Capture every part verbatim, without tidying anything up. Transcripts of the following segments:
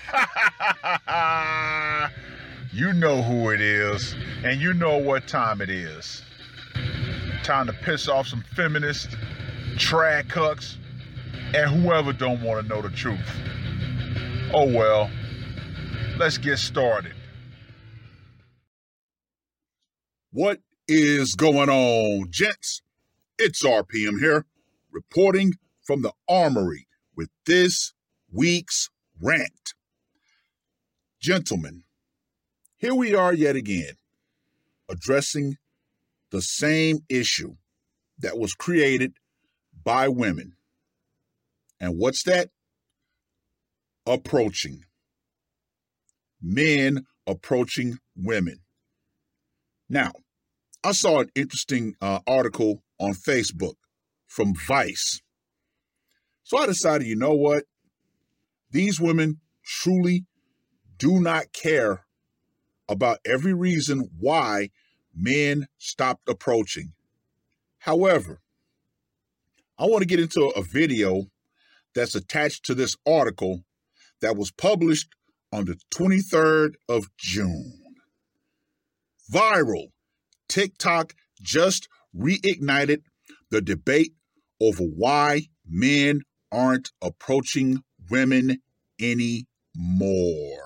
You know who it is, and you know what time it is. Time to piss off some feminists, trad cucks, and whoever don't want to know the truth. Oh well, let's get started. What is going on, gents? It's R P M here, reporting from the Armory with this week's rant. Gentlemen, here we are yet again, addressing the same issue that was created by women. And what's that? Approaching. Men approaching women. Now, I saw an interesting uh, article on Facebook from Vice. So I decided, you know what? These women truly do not care about every reason why men stopped approaching. However, I want to get into a video that's attached to this article that was published on the twenty-third of June. Viral. TikTok just reignited the debate over why men aren't approaching women anymore.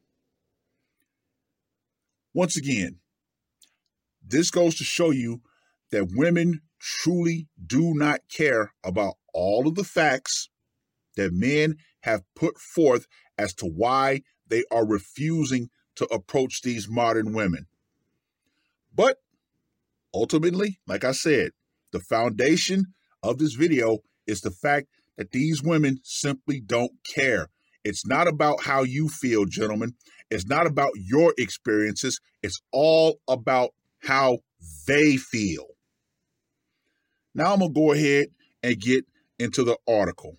Once again, this goes to show you that women truly do not care about all of the facts that men have put forth as to why they are refusing to approach these modern women. But ultimately, like I said, the foundation of this video is the fact that these women simply don't care. It's not about how you feel, gentlemen. It's not about your experiences. It's all about how they feel. Now I'm going to go ahead and get into the article.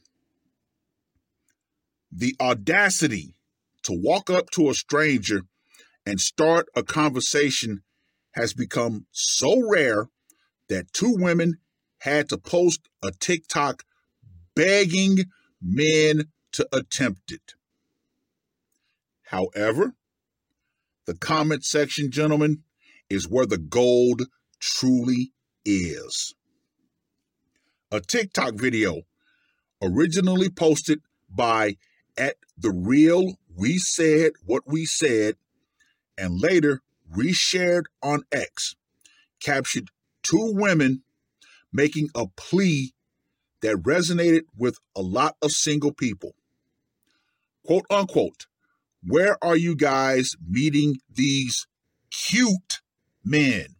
The audacity to walk up to a stranger and start a conversation has become so rare that two women had to post a TikTok begging men to attempt it. However, the comment section, gentlemen, is where the gold truly is. A TikTok video originally posted by at the real We Said What We Said and later reshared on X captured two women making a plea that resonated with a lot of single people. Quote unquote, where are you guys meeting these cute men?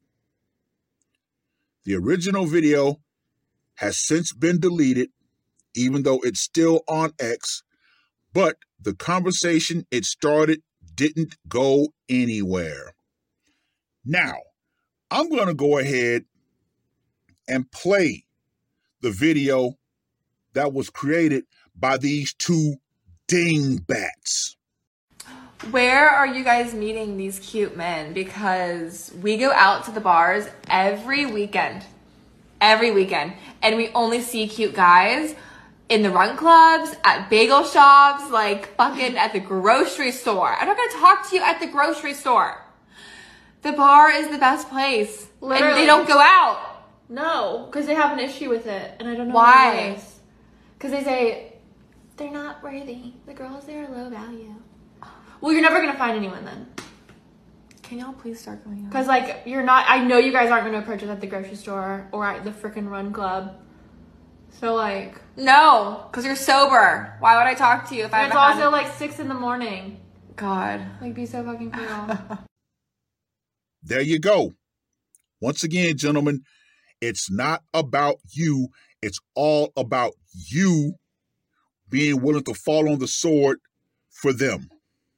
The original video has since been deleted, even though it's still on X, but the conversation it started didn't go anywhere. Now, I'm going to go ahead and play the video that was created by these two dingbats. Where are you guys meeting these cute men? Because we go out to the bars every weekend. Every weekend. And we only see cute guys in the run clubs, at bagel shops, like fucking at the grocery store. I'm not going to talk to you at the grocery store. The bar is the best place. Literally. And they don't go out. No, because they have an issue with it, and I don't know why. Because they say, they're not worthy. The girls there are low value. Well, you're never going to find anyone then. Can y'all please start going on? Because, like, you're not, I know you guys aren't going to approach us at the grocery store or at the freaking run club. So, like. No, because you're sober. Why would I talk to you if I It's haven't also, had... like, six in the morning. God. Like, be so fucking cool. There you go. Once again, gentlemen, it's not about you. It's all about you being willing to fall on the sword for them.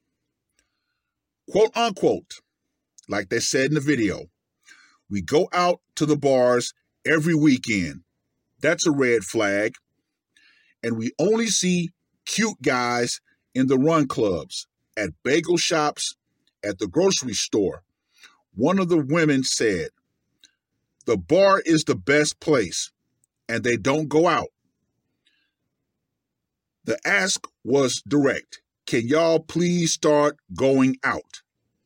Quote unquote, like they said in the video, we go out to the bars every weekend. That's a red flag. And we only see cute guys in the run clubs, at bagel shops, at the grocery store. One of the women said, the bar is the best place, and they don't go out. The ask was direct. Can y'all please start going out?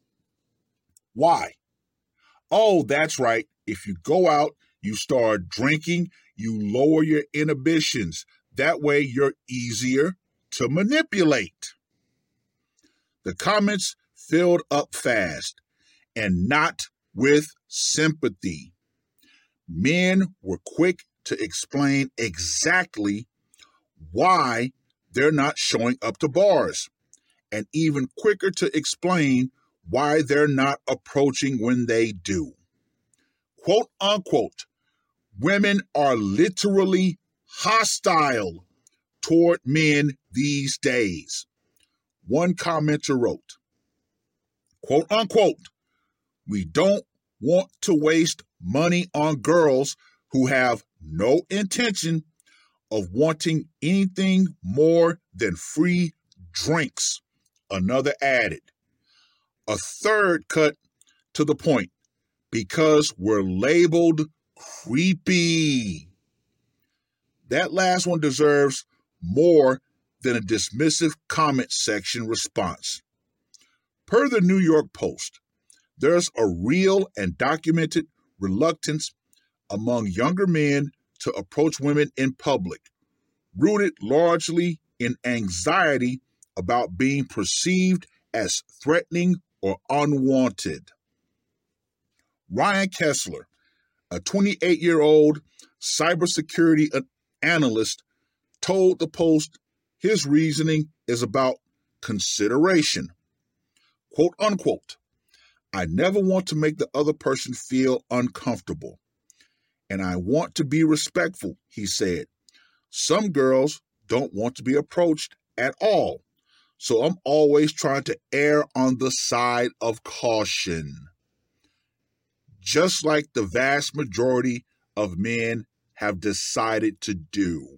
Why? Oh, that's right. If you go out, you start drinking, you lower your inhibitions. That way you're easier to manipulate. The comments filled up fast, and not with sympathy. Men were quick to explain exactly why they're not showing up to bars, and even quicker to explain why they're not approaching when they do. Quote unquote, women are literally hostile toward men these days. One commenter wrote, quote unquote, we don't want to waste money on girls who have no intention of wanting anything more than free drinks. Another added. A third cut to the point, because we're labeled creepy. That last one deserves more than a dismissive comment section response. Per the New York Post, there's a real and documented reluctance among younger men to approach women in public, rooted largely in anxiety about being perceived as threatening or unwanted. Ryan Kessler, a twenty-eight-year-old cybersecurity analyst, told the Post his reasoning is about consideration. Quote unquote, I never want to make the other person feel uncomfortable, and I want to be respectful, he said. Some girls don't want to be approached at all, so I'm always trying to err on the side of caution. Just like the vast majority of men have decided to do.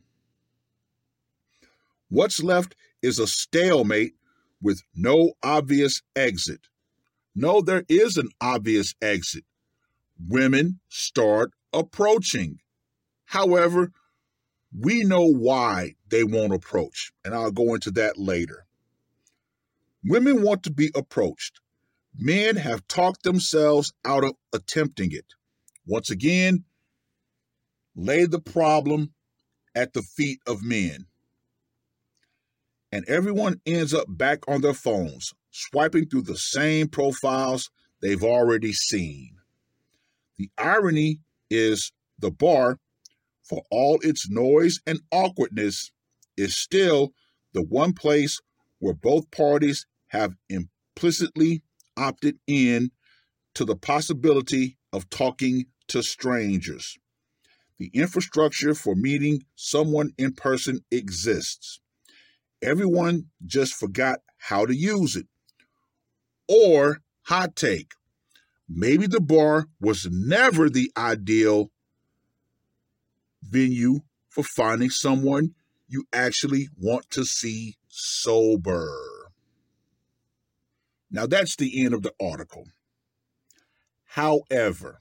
What's left is a stalemate with no obvious exit. No, there is an obvious exit. Women start approaching. However, we know why they won't approach, and I'll go into that later. Women want to be approached. Men have talked themselves out of attempting it. Once again, lay the problem at the feet of men. And everyone ends up back on their phones, swiping through the same profiles they've already seen. The irony is the bar, for all its noise and awkwardness, is still the one place where both parties have implicitly opted in to the possibility of talking to strangers. The infrastructure for meeting someone in person exists. Everyone just forgot how to use it. Or, hot take, maybe the bar was never the ideal venue for finding someone you actually want to see sober. Now, that's the end of the article. However,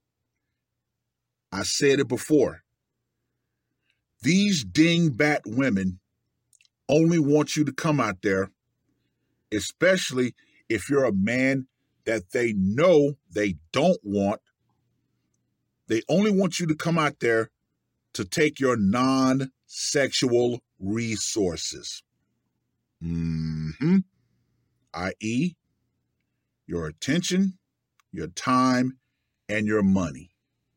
I said it before, these dingbat women only want you to come out there, especially if you're a man that they know they don't want. They only want you to come out there to take your non-sexual resources. Mm-hmm. that is, your attention, your time, and your money.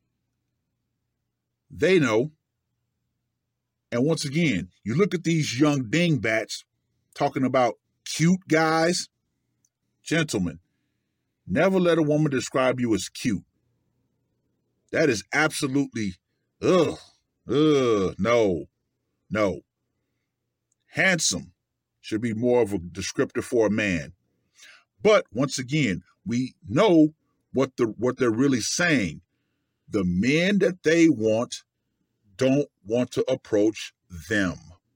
They know. And once again, you look at these young dingbats talking about cute guys. Gentlemen, never let a woman describe you as cute. That is absolutely, ugh, ugh, no, no. Handsome should be more of a descriptor for a man. But once again, we know what the what they're really saying. The men that they want don't want to approach them.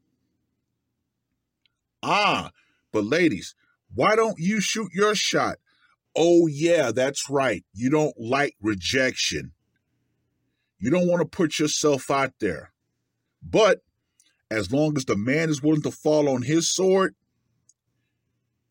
Ah, but ladies, why don't you shoot your shot? Oh yeah, that's right. You don't like rejection. You don't want to put yourself out there. But as long as the man is willing to fall on his sword,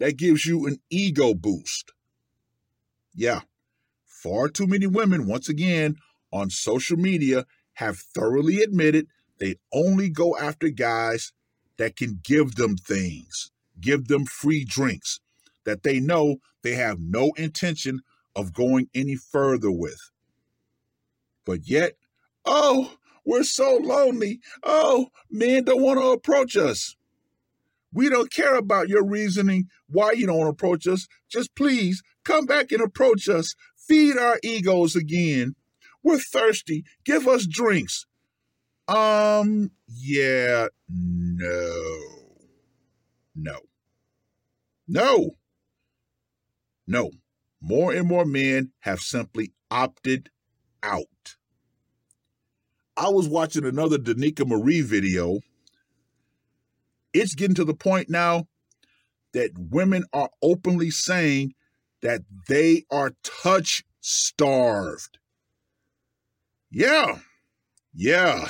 that gives you an ego boost. Yeah, far too many women, once again, on social media have thoroughly admitted they only go after guys that can give them things, give them free drinks, that they know they have no intention of going any further with. But yet, oh, we're so lonely. Oh, men don't want to approach us. We don't care about your reasoning why you don't approach us. Just please come back and approach us. Feed our egos again. We're thirsty. Give us drinks. Um, yeah, no. No. No. No. More and more men have simply opted out. I was watching another Danica Marie video. It's getting to the point now that women are openly saying that they are touch starved. Yeah. Yeah.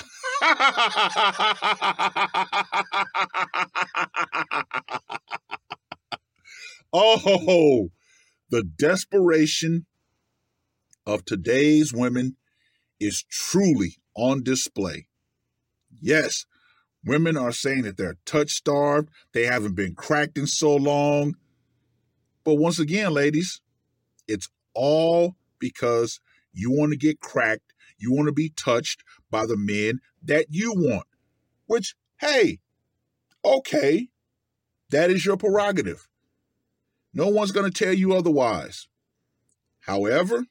Oh, the desperation of today's women is truly on display. Yes, women are saying that they're touch starved. They haven't been cracked in so long. But once again, ladies, it's all because you want to get cracked. You want to be touched by the men that you want, which, hey, okay, that is your prerogative. No one's going to tell you otherwise. However,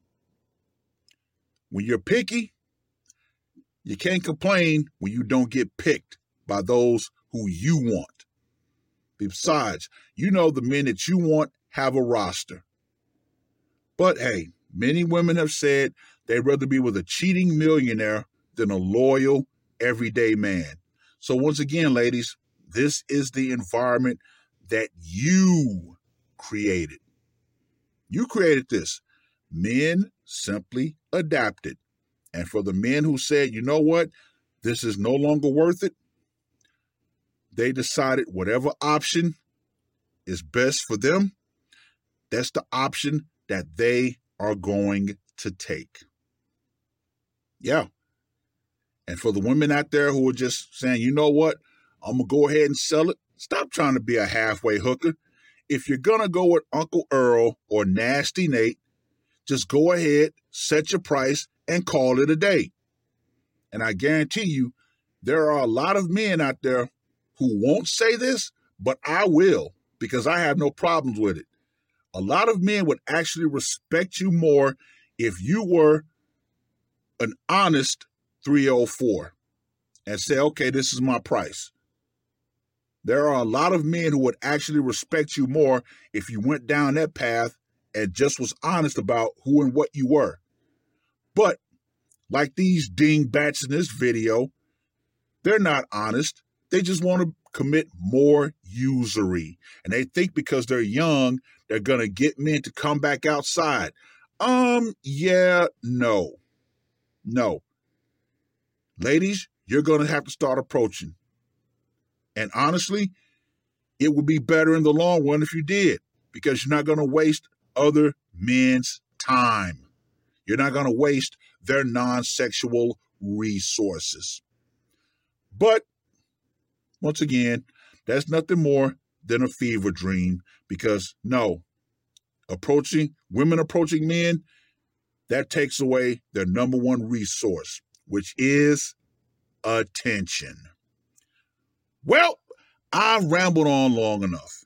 when you're picky, you can't complain when you don't get picked by those who you want. Besides, you know the men that you want have a roster. But hey, many women have said they'd rather be with a cheating millionaire than a loyal, everyday man. So once again, ladies, this is the environment that you created. You created this. Men simply adapted. And for the men who said, you know what, this is no longer worth it, they decided whatever option is best for them, that's the option that they are going to take. Yeah. And for the women out there who are just saying, you know what, I'm going to go ahead and sell it, stop trying to be a halfway hooker. If you're going to go with Uncle Earl or Nasty Nate, just go ahead, set your price, and call it a day. And I guarantee you, there are a lot of men out there who won't say this, but I will, because I have no problems with it. A lot of men would actually respect you more if you were an honest three oh four and say, okay, this is my price. There are a lot of men who would actually respect you more if you went down that path and just was honest about who and what you were. But like these dingbats in this video, they're not honest. They just want to commit more usury. And they think because they're young, they're going to get men to come back outside. Um, yeah, no. No. Ladies, you're going to have to start approaching. And honestly, it would be better in the long run if you did, because you're not going to waste other men's time. You're not going to waste their non-sexual resources. But once again, that's nothing more than a fever dream, because no, approaching women approaching men, that takes away their number one resource, which is attention. Well, I've rambled on long enough.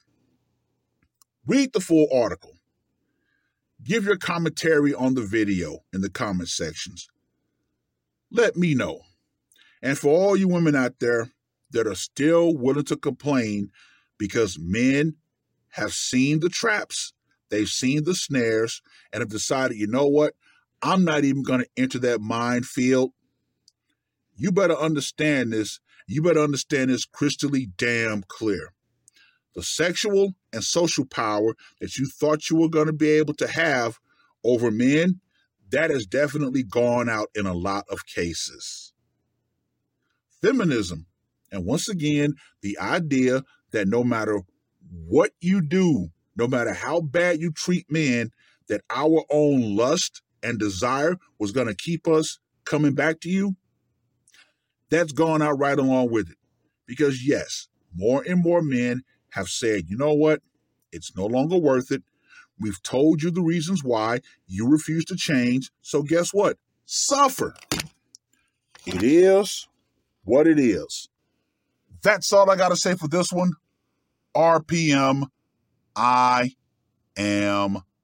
Read the full article. Give your commentary on the video in the comment sections. Let me know. And for all you women out there that are still willing to complain because men have seen the traps, they've seen the snares, and have decided, you know what, I'm not even going to enter that minefield. You better understand this. You better understand this crystally damn clear. The sexual and social power that you thought you were going to be able to have over men, that has definitely gone out in a lot of cases. Feminism, and once again, the idea that no matter what you do, no matter how bad you treat men, that our own lust and desire was going to keep us coming back to you, that's gone out right along with it. Because yes, more and more men have said, you know what? It's no longer worth it. We've told you the reasons why. You refuse to change. So guess what? Suffer. It is what it is. That's all I got to say for this one. R P M, I am